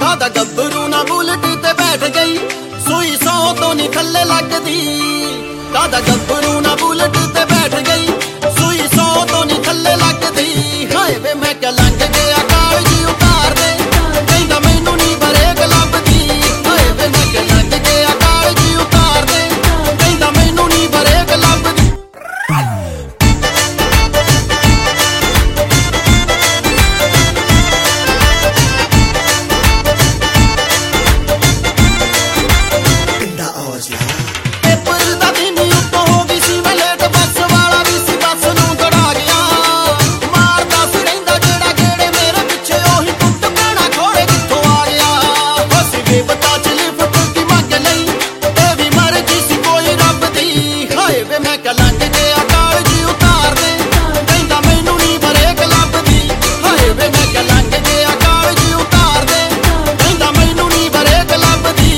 ਕਾਦਾ ਗੱਭਰੂ ਨਾ ਬੁਲਟ ਤੇ ਬੈਠ ਗਈ, ਸੂਈ 100 ਤੋਂ ਨਹੀਂ ਥੱਲੇ ਲੱਗਦੀ। ਕਾਦਾ ਗੱਭਰੂ ਨਾ ਬੁਲਟ ਤੇ ਬੈਠ ਗਈ, ਸੂਈ 100 ਤੋਂ ਨਹੀਂ ਥੱਲੇ ਲੱਗਦੀ। ਹਾਏ ਵੇ ਮੈਂ ਕਿਹਾ ਲੰਘ ਗਿਆ ਕਾਲਜ ਉਤਾਰ ਦੇ, ਕਹਿੰਦਾ ਮੈਨੂੰ ਨਹੀਂ ਬਰੇਕ ਲੱਭਦੀ। ਹਾਏ ਵੇ ਮੈਂ ਕਿਹਾ ਲੰਘ ਗਿਆ ਕਾਲਜ ਉਤਾਰ ਦੇ, ਕਹਿੰਦਾ ਮੈਨੂੰ ਨਹੀਂ ਬਰੇਕ ਲੱਭਦੀ। ਪੇਪਰ ਦਾ ਦਿਨ ਉੱਤੋਂ ਹੋ ਗਈ ਸੀ ਮੈਂ ਲੇਟ, ਬੱਸ ਵਾਲਾ ਵੀ ਸੀ ਬੱਸ ਨੂੰ ਦੜਾ ਗਿਆ। ਮਾਰਦਾ ਸੀ ਰਹਿੰਦਾ ਜਿਹੜਾ ਗੇੜੇ ਮੇਰੇ ਪਿੱਛੇ, ਉਹੀ ਟੁੱਟ ਪੈਣਾ ਖੋੜੇ ਕਿੱਥੋਂ ਆ ਗਿਆ। ਅਸੀਂ ਬੇਪਤਾ ਚ ਲਿਫਟ ਦੀ ਮੰਗ ਲਈ, ਇਹ ਵੀ ਮਰਜ਼ੀ ਸੀ ਕੋਈ ਰੱਬ ਦੀ। ਹਾਏ ਵੇ ਮੈਂ ਕਿਹਾ ਲੰਘ ਗਿਆ ਕਾਲਜ ਉਤਾਰ ਦੇ, ਕਹਿੰਦਾ ਮੈਨੂੰ ਨਹੀਂ ਬਰੇਕ ਲੱਭਦੀ। ਹਾਏ ਵੇ ਮੈਂ ਕਿਹਾ ਲੰਘ ਗਿਆ ਕਾਲਜ ਉਤਾਰ ਦੇ, ਕਹਿੰਦਾ ਮੈਨੂੰ ਨਹੀਂ ਬਰੇਕ ਲੱਭਦੀ।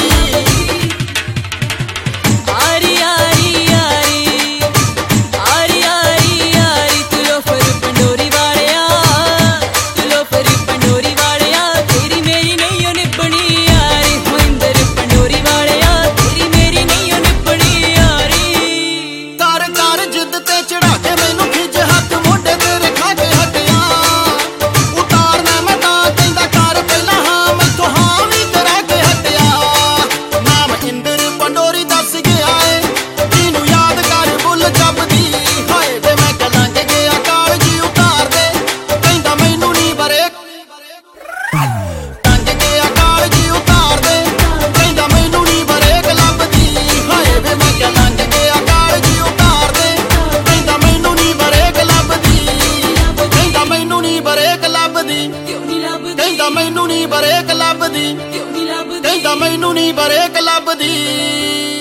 ਕਹਿੰਦਾ ਮੈਨੂੰ ਨਹੀਂ ਬਰੇਕ ਲੱਭਦੀ, ਕਹਿੰਦਾ ਮੈਨੂੰ ਨਹੀਂ ਬਰੇਕ ਲੱਭਦੀ।